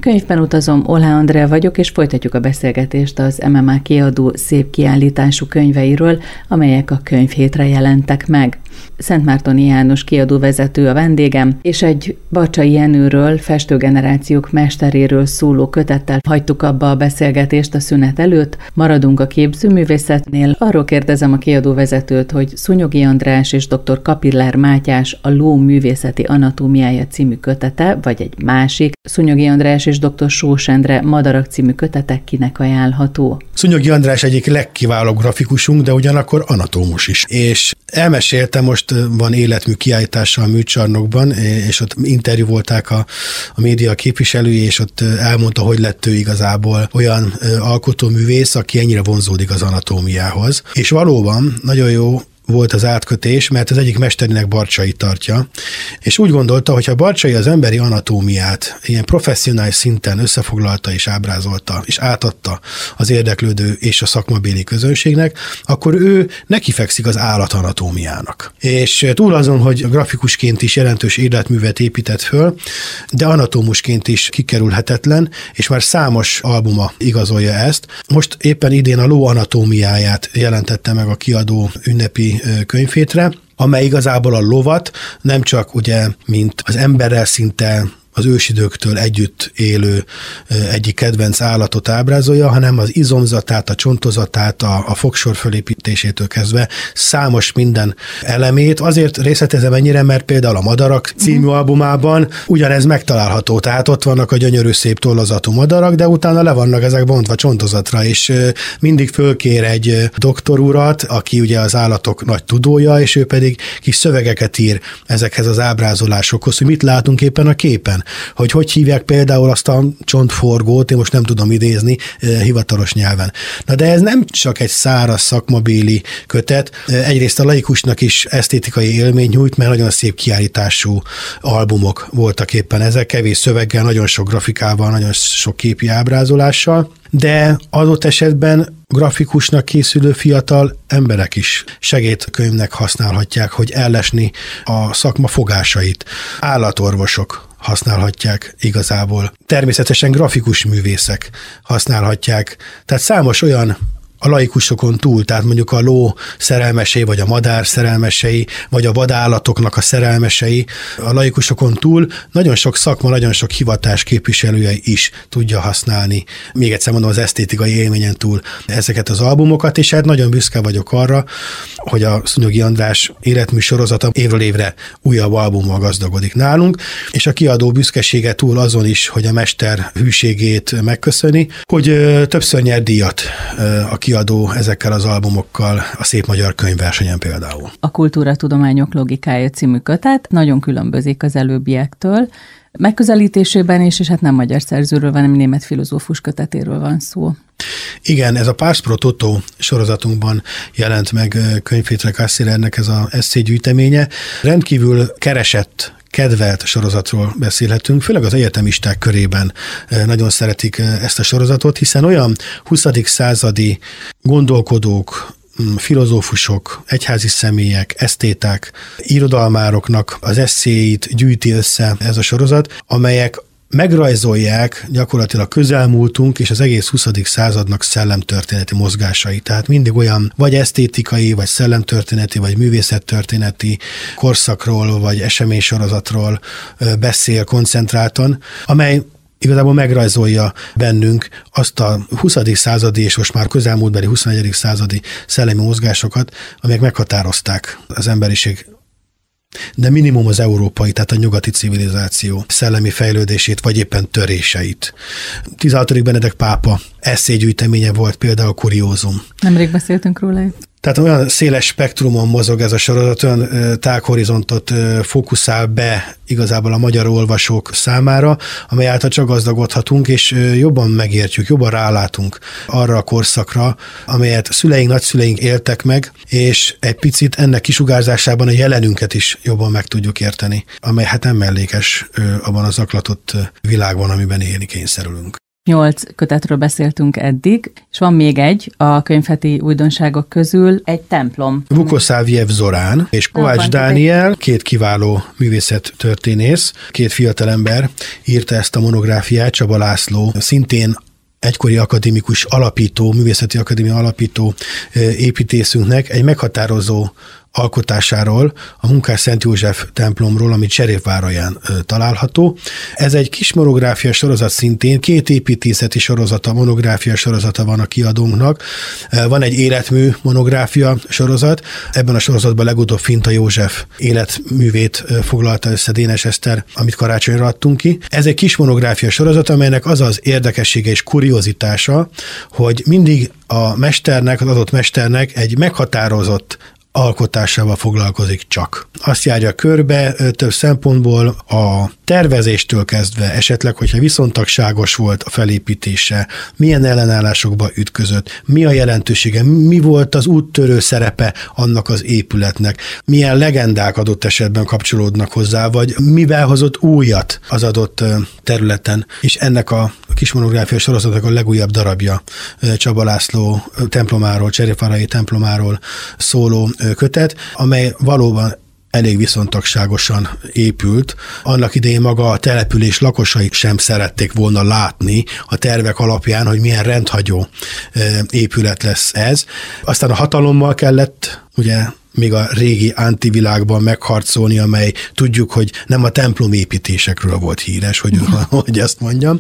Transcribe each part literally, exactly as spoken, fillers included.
Könyvben utazom, Olá Andrea vagyok, és folytatjuk a beszélgetést az em em á kiadó szép kiállítású könyveiről, amelyek a könyvhétre jelentek meg. Szentmártoni János kiadóvezető a vendégem, és egy Bacsai Jenőről, festőgenerációk mesteréről szóló kötettel hagytuk abba a beszélgetést a szünet előtt. Maradunk a képzőművészetnél. Arról kérdezem a kiadóvezetőt, hogy Szúnyogi András és dr. Kapiller Mátyás a Ló művészeti anatómiája című kötete, vagy egy másik, Szúnyogi András és dr. Sós Endre Madarak című kötete kinek ajánlható? Szúnyogi András egyik legkiválóbb grafikusunk, de ugyanakkor anatómus is. És elmeséltem, most van életmű kiállítása a Műcsarnokban, és ott interjú volták a, a média képviselői, és ott elmondta, hogy lett ő igazából olyan alkotóművész, aki ennyire vonzódik az anatómiához. És valóban nagyon jó volt az átkötés, mert az egyik mesterének Barcsai tartja, és úgy gondolta, hogy ha Barcsai az emberi anatómiát ilyen professzionális szinten összefoglalta és ábrázolta, és átadta az érdeklődő és a szakmabéli közönségnek, akkor ő nekifekszik az állatanatómiának. És túl azon, hogy grafikusként is jelentős életművet épített föl, de anatómusként is kikerülhetetlen, és már számos albuma igazolja ezt. Most éppen idén a Ló anatómiáját jelentette meg a kiadó ünnepi könyvhétre, amely igazából a lovat nem csak ugye, mint az emberrel szinte az ősidőktől együtt élő egyik kedvenc állatot ábrázolja, hanem az izomzatát, a csontozatát, a, a fogsor fölépítésétől kezdve számos minden elemét. Azért részletezem ennyire, mert például a Madarak című albumában ugyanez megtalálható, tehát ott vannak a gyönyörű szép tollazatú madarak, de utána le vannak ezek bontva csontozatra, és mindig fölkér egy doktorurat, aki ugye az állatok nagy tudója, és ő pedig kis szövegeket ír ezekhez az ábrázolásokhoz, hogy mit látunk éppen a képen. Hogy hogy hívják például azt a csontforgót, én most nem tudom idézni hivatalos nyelven. Na de ez nem csak egy száraz szakmabéli kötet, egyrészt a laikusnak is esztétikai élmény nyújt, mert nagyon szép kiállítású albumok voltak éppen ezek, kevés szöveggel, nagyon sok grafikával, nagyon sok képi ábrázolással, de adott esetben grafikusnak készülő fiatal emberek is segédkönyvnek használhatják, hogy ellesni a szakma fogásait. Állatorvosok használhatják igazából. Természetesen grafikus művészek használhatják. Tehát számos olyan a laikusokon túl, tehát mondjuk a ló szerelmesei, vagy a madár szerelmesei, vagy a vadállatoknak a szerelmesei, a laikusokon túl nagyon sok szakma, nagyon sok hivatás képviselője is tudja használni. Még egyszer mondom, az esztétikai élményen túl ezeket az albumokat, és hát nagyon büszke vagyok arra, hogy a Szúnyogi András életmű sorozata évről évre újabb albummal gazdagodik nálunk, és a kiadó büszkesége túl azon is, hogy a mester hűségét megköszöni, hogy többször nyer díjat a kiadó ezekkel az albumokkal a Szép Magyar Könyvversenyen például. A Kultúratudományok logikája című kötet nagyon különbözik az előbbiektől, megközelítésében is, és hát nem magyar szerzőről, hanem német filozófus kötetéről van szó. Igen, ez a Pars pro Toto sorozatunkban jelent meg könyvhétre Kassillernek ez az esszégyűjteménye. Rendkívül keresett, kedvelt sorozatról beszélhetünk, főleg az egyetemisták körében nagyon szeretik ezt a sorozatot, hiszen olyan huszadik századi gondolkodók, filozófusok, egyházi személyek, esztéták, irodalmároknak az esszéit gyűjti össze ez a sorozat, amelyek megrajzolják gyakorlatilag közelmúltunk és az egész huszadik századnak szellemtörténeti mozgásai. Tehát mindig olyan vagy esztétikai, vagy szellemtörténeti, vagy művészettörténeti korszakról, vagy eseménysorozatról beszél koncentráltan, amely igazából megrajzolja bennünk azt a huszadik századi és most már közelmúltbeli huszonegyedik századi szellemi mozgásokat, amelyek meghatározták az emberiség, de minimum az európai, tehát a nyugati civilizáció szellemi fejlődését, vagy éppen töréseit. tizenhatodik Benedek pápa esszégyűjteménye volt például kuriózum. Nemrég beszéltünk róla. Tehát olyan széles spektrumon mozog ez a sorozat, olyan tághorizontot fókuszál be igazából a magyar olvasók számára, amely által csak gazdagodhatunk, és jobban megértjük, jobban rálátunk arra a korszakra, amelyet szüleink, nagyszüleink éltek meg, és egy picit ennek kisugárzásában a jelenünket is jobban meg tudjuk érteni, amely hát nem mellékes abban az zaklatott világban, amiben élni kényszerülünk. Nyolc kötetről beszéltünk eddig, és van még egy a könyvheti újdonságok közül, egy templom. Vukoszávjev Zorán és Kovács Dániel, két kiváló művészettörténész, két fiatalember írta ezt a monográfiát, Csaba László, szintén egykori akadémikus alapító, művészeti akadémia alapító építészünknek egy meghatározó alkotásáról, a Munkás Szent József templomról, amit Cserépváralján található. Ez egy kis monográfia sorozat szintén, két építészeti sorozata, monográfia sorozata van a kiadónknak. Van egy életmű monográfia sorozat, ebben a sorozatban legutóbb Finta József életművét foglalta össze Dénes Eszter, amit karácsonyra adtunk ki. Ez egy kis monográfia sorozat, amelynek az az érdekessége és kuriozitása, hogy mindig a mesternek, az adott mesternek egy meghatározott alkotásával foglalkozik csak. Azt járja körbe több szempontból, a tervezéstől kezdve, esetleg, hogyha viszontagságos volt a felépítése, milyen ellenállásokba ütközött, mi a jelentősége, mi volt az úttörő szerepe annak az épületnek, milyen legendák adott esetben kapcsolódnak hozzá, vagy mivel hozott újat az adott területen. És ennek a kis monográfia sorozatnak a legújabb darabja Csaba László templomáról, Cserépváralyi templomáról szóló kötet, amely valóban elég viszontagságosan épült. Annak idején maga a település lakosai sem szerették volna látni a tervek alapján, hogy milyen rendhagyó épület lesz ez. Aztán a hatalommal kellett, ugye, még a régi antivilágban megharcolni, amely tudjuk, hogy nem a templomépítésekről volt híres, hogy, hogy azt mondjam.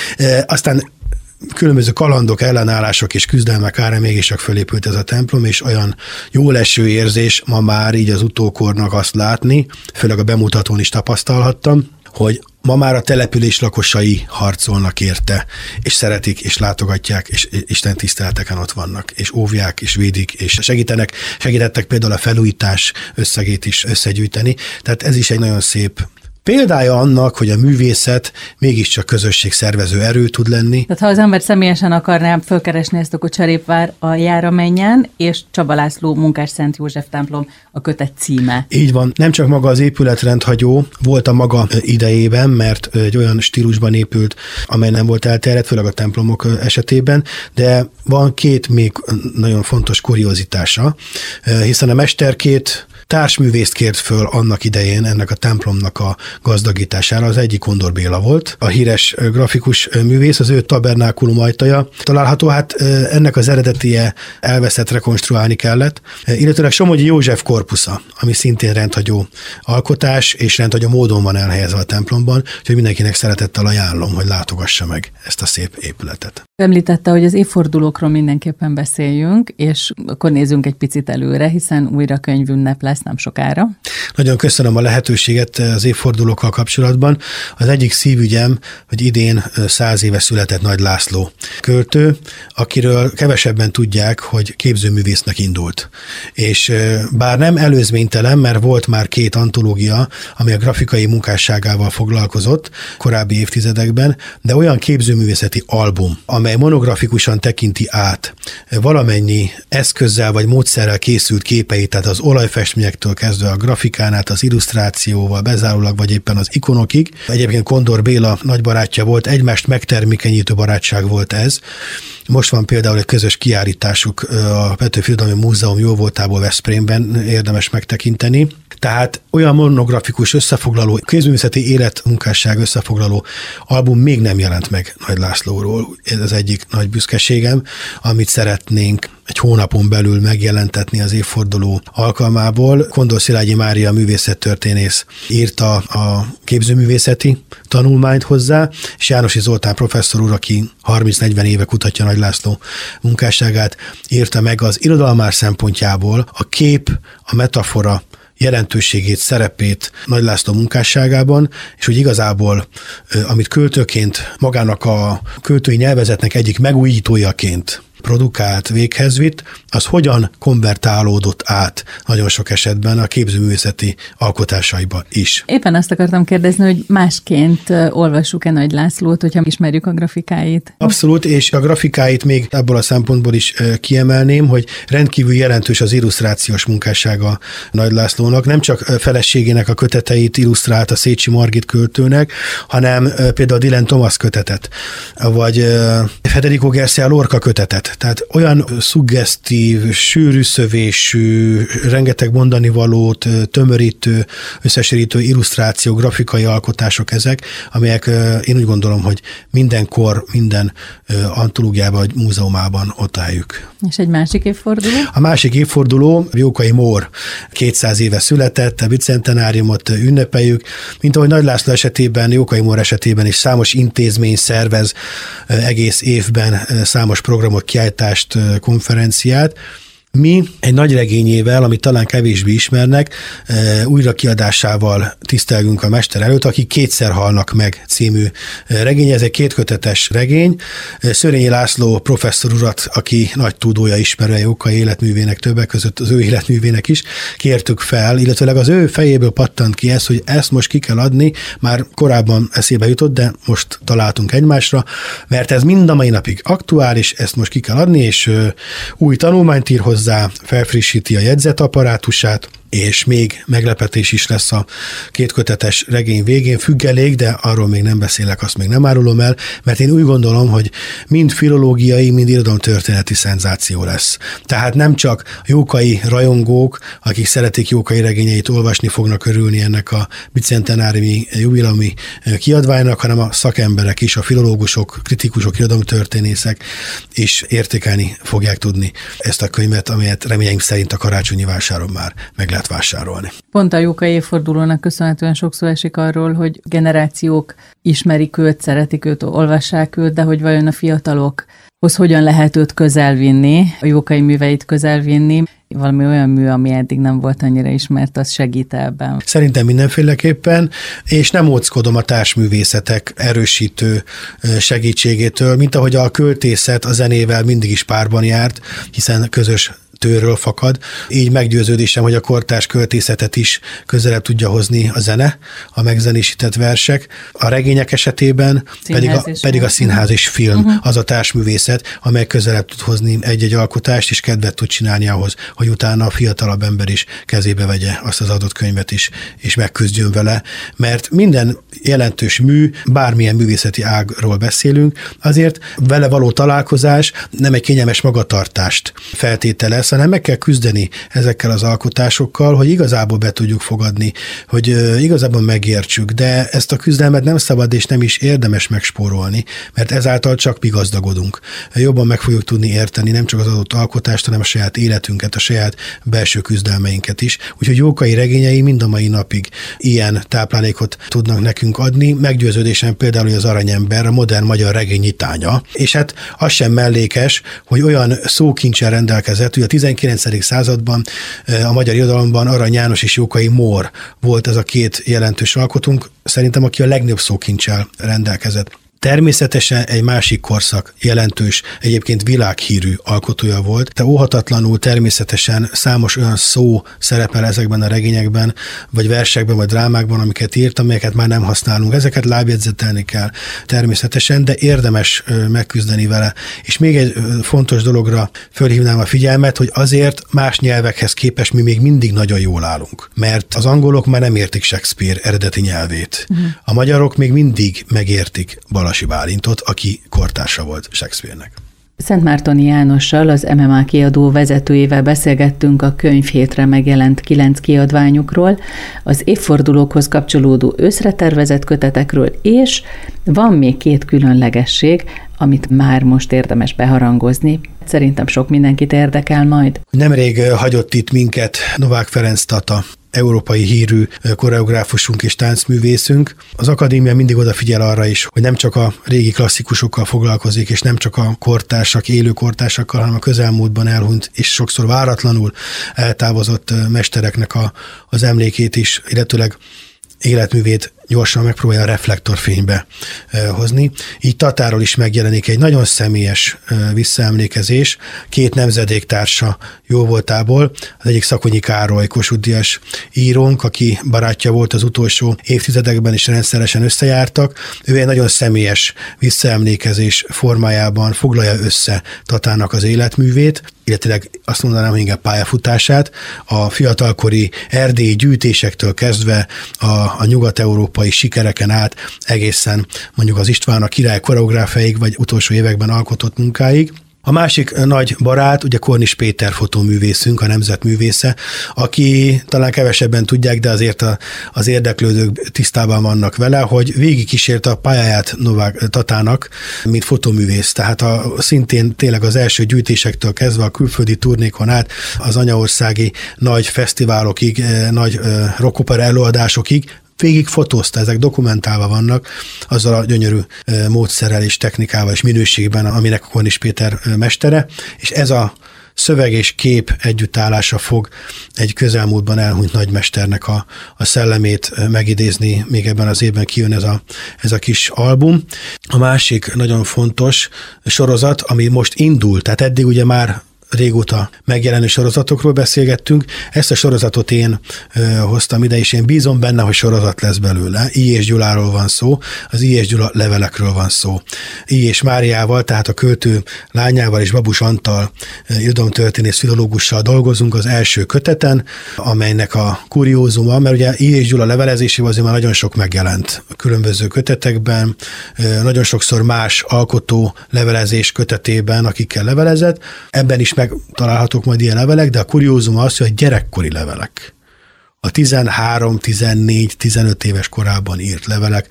Aztán különböző kalandok, ellenállások és küzdelmek árán mégis csak fölépült ez a templom, és olyan jóleső érzés ma már így az utókornak azt látni, főleg a bemutatón is tapasztalhattam, hogy ma már a település lakosai harcolnak érte, és szeretik, és látogatják, és Isten tiszteleteken ott vannak, és óvják, és védik, és segítenek, segítettek például a felújítás összegét is összegyűjteni. Tehát ez is egy nagyon szép példája annak, hogy a művészet mégiscsak közösségszervező erő tud lenni. Tehát ha az ember személyesen akarná fölkeresni ezt, akkor Cserépváraljára menjen, és Csaba László Munkás Szent József templom a kötet címe. Így van. Nem csak maga az épület rendhagyó volt a maga idejében, mert egy olyan stílusban épült, amely nem volt elterjedt, főleg a templomok esetében, de van két még nagyon fontos kuriozitása, hiszen a mester két társművészt kért föl annak idején ennek a templomnak a gazdagítására. Az egyik Kondor Béla volt, a híres grafikus művész, az ő tabernákulum ajtaja található, hát ennek az eredetie elveszett, rekonstruálni kellett, illetőleg Somogyi József korpusza, ami szintén rendhagyó alkotás, és rendhagyó módon van elhelyezve a templomban, úgyhogy mindenkinek szeretettel ajánlom, hogy látogassa meg ezt a szép épületet. Említette, hogy az évfordulókról mindenképpen beszéljünk, és akkor nézzünk egy picit előre, hiszen újra könyvünnep lesz nem sokára. Nagyon köszönöm a lehetőséget az évfordulókkal kapcsolatban. Az egyik szívügyem, hogy idén száz éve született Nagy László költő, akiről kevesebben tudják, hogy képzőművésznek indult. És bár nem előzménytelen, mert volt már két antológia, ami a grafikai munkásságával foglalkozott korábbi évtizedekben, de olyan képzőművészeti album, amely monografikusan tekinti át valamennyi eszközzel vagy módszerrel készült képeit, tehát az olajfestményektől kezdve a grafikán át, az illusztrációval bezárólag, vagy éppen az ikonokig. Egyébként Kondor Béla nagy barátja volt, egymást megtermékenyítő barátság volt ez. Most van például egy közös kiállításuk a Petőfi Irodalmi Múzeum jóvoltából Veszprémben, érdemes megtekinteni. Tehát olyan monografikus összefoglaló, kézművészeti életmunkásság összefoglaló album még nem jelent meg Nagy Lászlóról. Ez az egyik nagy büszkeségem, amit szeretnénk egy hónapon belül megjelentetni az évforduló alkalmából. Kondor Szilágyi Mária művészettörténész írta a képzőművészeti tanulmányt hozzá, és Jánosi Zoltán professzor úr, aki harminc-negyven éve kutatja Nagy László munkásságát, írta meg az irodalmár szempontjából a kép, a metafora jelentőségét, szerepét Nagy László munkásságában, és hogy igazából, amit költőként, magának a költői nyelvezetnek egyik megújítójaként produkált, véghez vitt, az hogyan konvertálódott át nagyon sok esetben a képzőművészeti alkotásaiba is. Éppen azt akartam kérdezni, hogy másként olvassuk-e Nagy Lászlót, hogyha ismerjük a grafikáit? Abszolút, és a grafikáit még abból a szempontból is kiemelném, hogy rendkívül jelentős az illusztrációs munkássága Nagy Lászlónak. Nem csak feleségének a köteteit illusztrált a Szécsi Margit költőnek, hanem például Dylan Thomas kötetet, vagy Federico García Lorca kötetet. Tehát olyan szuggesztív, sűrű szövésű, rengeteg mondani valót, tömörítő, összesítő illusztráció, grafikai alkotások ezek, amelyek én úgy gondolom, hogy mindenkor, minden antológiában vagy múzeumában ott álljuk. És egy másik évforduló? A másik évforduló Jókai Mór kétszáz éve született, a bicentenáriumot ünnepeljük, mint ahogy Nagy László esetében, Jókai Mór esetében is számos intézmény szervez egész évben számos programot, kiállítást, konferenciát. Mi egy nagy regényével, amit talán kevésbé ismernek, újra kiadásával tisztelgünk a mester előtt, akik kétszer halnak meg című regény. Ez egy kétkötetes regény. Szörényi László professzor urat, aki nagy tudója, ismerője Jókai életművének, többek között az ő életművének is, kértük fel, illetőleg az ő fejéből pattant ki ez, hogy ezt most ki kell adni, már korábban eszébe jutott, de most találtunk egymásra, mert ez mind a mai napig aktuális, ezt most ki kell adni, és új tanulmányt ír hozzá, felfrissíti a jegyzetapparátusát, és még meglepetés is lesz a kétkötetes regény végén, függelék, de arról még nem beszélek, azt még nem árulom el, mert én úgy gondolom, hogy mind filológiai, mind irodalomtörténeti szenzáció lesz. Tehát nem csak Jókai rajongók, akik szeretik Jókai regényeit olvasni, fognak örülni ennek a bicentenáriumi jubileumi kiadványnak, hanem a szakemberek is, a filológusok, kritikusok, irodalomtörténészek is értékelni fogják tudni ezt a könyvet, amelyet reményeim szerint a karácsonyi vásáron már meg lehet vásárolni. Pont a Jókai évfordulónak köszönhetően sokszor esik arról, hogy generációk ismerik őt, szeretik őt, olvassák őt, de hogy vajon a fiatalokhoz hogyan lehet őt közelvinni, a Jókai műveit közelvinni. Valami olyan mű, ami eddig nem volt annyira ismert, az segít ebben. Szerintem mindenféleképpen, és nem óckodom a társművészetek erősítő segítségétől, mint ahogy a költészet a zenével mindig is párban járt, hiszen közös tőről fakad. Így meggyőződésem, hogy a kortárs költészetet is közelebb tudja hozni a zene, a megzenésített versek. A regények esetében pedig a, pedig a színház és film uh-huh. az a társművészet, amely közelebb tud hozni egy-egy alkotást, és kedvet tud csinálni ahhoz, hogy utána a fiatalabb ember is kezébe vegye azt az adott könyvet is, és megküzdjön vele. Mert minden jelentős mű, bármilyen művészeti ágról beszélünk, azért vele való találkozás nem egy kényelmes magatartást feltételez, hanem meg kell küzdeni ezekkel az alkotásokkal, hogy igazából be tudjuk fogadni, hogy igazából megértsük, de ezt a küzdelmet nem szabad és nem is érdemes megspórolni, mert ezáltal csak mi gazdagodunk. Jobban meg fogjuk tudni érteni nem csak az adott alkotást, hanem a saját életünket, a saját belső küzdelmeinket is. Úgyhogy Jókai regényei mind a mai napig ilyen táplálékot tudnak nekünk adni. Meggyőződésem például, hogy az Aranyember a modern magyar regény nyitánya, és hát az sem mellékes, hogy olyan szókincsel rendelkezett, hogy a tizenkilencedik században a magyar irodalomban Arany János és Jókai Mór volt ez a két jelentős alkotunk, szerintem aki a legnagyobb szókincsel rendelkezett. Természetesen egy másik korszak jelentős, egyébként világhírű alkotója volt, de óhatatlanul természetesen számos olyan szó szerepel ezekben a regényekben, vagy versekben, vagy drámákban, amiket írt, amelyeket már nem használunk. Ezeket lábjegyzetelni kell természetesen, de érdemes megküzdeni vele. És még egy fontos dologra fölhívnám a figyelmet, hogy azért más nyelvekhez képest mi még mindig nagyon jól állunk. Mert az angolok már nem értik Shakespeare eredeti nyelvét. Uh-huh. A magyarok még mindig megértik Balasi Bálintot, aki kortársa volt Shakespeare-nek. Szentmártoni Jánossal, az em em á kiadó vezetőjével beszélgettünk a könyvhétre megjelent kilenc kiadványukról, az évfordulókhoz kapcsolódó őszre tervezett kötetekről, és van még két különlegesség, amit már most érdemes beharangozni. Szerintem sok mindenkit érdekel majd. Nemrég hagyott itt minket Novák Ferenc Tata, európai hírű koreográfusunk és táncművészünk. Az akadémia mindig odafigyel arra is, hogy nem csak a régi klasszikusokkal foglalkozik, és nem csak a kortársak, élő kortársakkal, hanem a közelmúltban elhunyt, és sokszor váratlanul eltávozott mestereknek a, az emlékét is, illetőleg életművét gyorsan megpróbálja a reflektorfénybe hozni. Így Tatáról is megjelenik egy nagyon személyes visszaemlékezés, két nemzedéktársa jóvoltából, az egyik Szakonyi Károly, Kossuth-díjas írónk, aki barátja volt az utolsó évtizedekben, és rendszeresen összejártak. Ő egy nagyon személyes visszaemlékezés formájában foglalja össze Tatának az életművét, illetve azt mondanám, hogy inkább pályafutását, a fiatalkori erdélyi gyűjtésektől kezdve a, a nyugat-európai sikereken át egészen mondjuk az István a király koreográfiáig, vagy utolsó években alkotott munkáig. A másik nagy barát, ugye Kornis Péter fotóművészünk, a nemzetművésze, aki talán kevesebben tudják, de azért a, az érdeklődők tisztában vannak vele, hogy végigkísérte a pályáját Novák Tatának, mint fotóművész. Tehát a, szintén tényleg az első gyűjtésektől kezdve a külföldi turnékon át az anyaországi nagy fesztiválokig, nagy rockopera előadásokig végig fotózta, ezek dokumentálva vannak, azzal a gyönyörű módszerrel és technikával és minőségben, aminek Kornis Péter mestere, és ez a szöveg és kép együttállása fog egy közelmúltban elhunyt nagymesternek a, a szellemét megidézni, még ebben az évben kijön ez a, ez a kis album. A másik nagyon fontos sorozat, ami most indul, tehát eddig ugye már régóta megjelenő sorozatokról beszélgettünk. Ezt a sorozatot én ö, hoztam ide, és én bízom benne, hogy sorozat lesz belőle. I. és Gyuláról van szó, az I. és Gyula levelekről van szó. I. és Máriával, tehát a költő lányával és Babus Antal irodalomtörténész filológussal dolgozunk az első köteten, amelynek a kuriózuma, mert ugye I. és Gyula levelezésével azért már nagyon sok megjelent különböző kötetekben, nagyon sokszor más alkotó levelezés kötetében, akikkel levelezett. Ebben is megtalálhatók majd ilyen levelek, de a kuriózum az, hogy gyerekkori levelek. A tizenhárom, tizennégy, tizenöt éves korában írt levelek,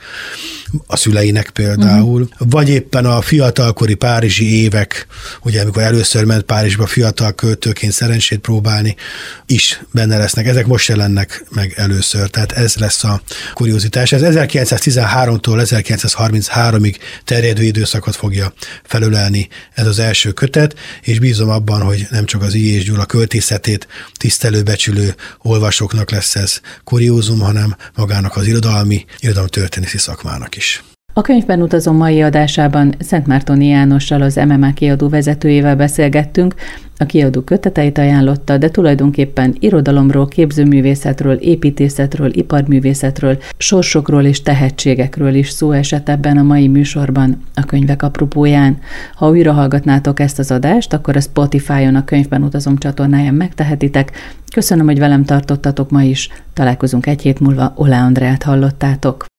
a szüleinek például, uh-huh. vagy éppen a fiatalkori párizsi évek, ugye amikor először ment Párizsba fiatal költőként szerencsét próbálni, is benne lesznek. Ezek most jelennek meg először, tehát ez lesz a kuriózitás. Ez ezerkilencszáztizenháromtól ezerkilencszázharminchárom-ig terjedő időszakot fogja felölelni ez az első kötet, és bízom abban, hogy nem csak az I. és Gyula költészetét tisztelő, becsülő olvasóknak lesz ez kuriózum, hanem magának az irodalmi, irodalomtörténészi szakmának is. A Könyvben utazó mai adásában Szentmártoni Jánossal, az em em á kiadó vezetőjével beszélgettünk. A kiadó köteteit ajánlotta, de tulajdonképpen irodalomról, képzőművészetről, építészetről, iparművészetről, sorsokról és tehetségekről is szó esett ebben a mai műsorban, a könyvek apropóján. Ha újra hallgatnátok ezt az adást, akkor a Spotify-on a Könyvben utazom csatornáján megtehetitek. Köszönöm, hogy velem tartottatok ma is. Találkozunk egy hét múlva, Oláh Andreát hallottátok.